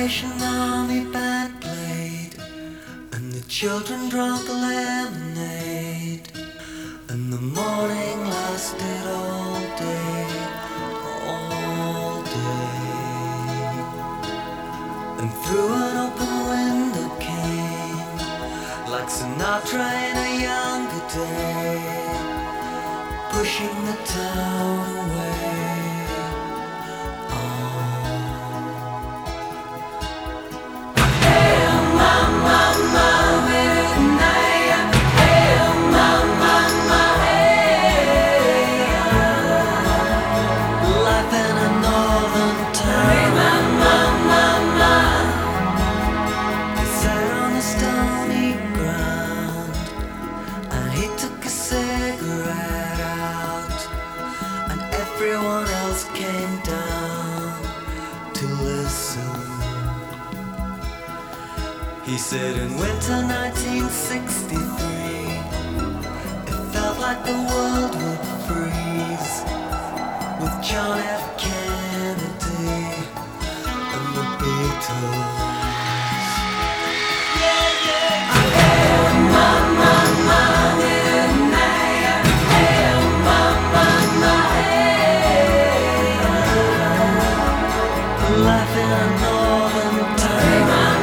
Salvation Army band played, and the children drank lemonade, and the morning lasted all day, all day. And through an open window came, like Sinatra in a younger day, pushing the town away. Everyone else came down to listen. He said in winter 1963, it felt like the world would freeze, with John F. Kennedy and the Beatles. Life in a northern town.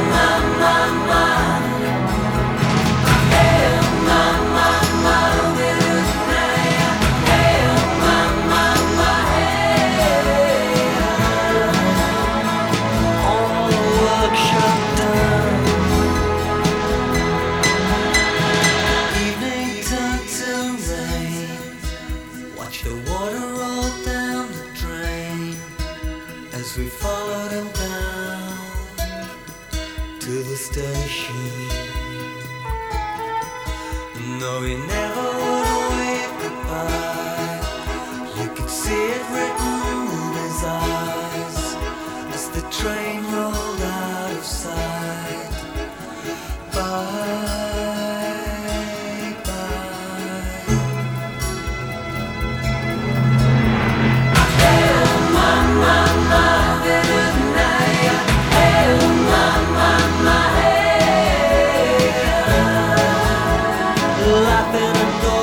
All the work shut down. Evening turned to rain. Watch the water roll down the drain as we followed him down to the station. No, he never would wave goodbye. You could see it written in his eyes as the train rolled out of sight. Bye, bye. Life in a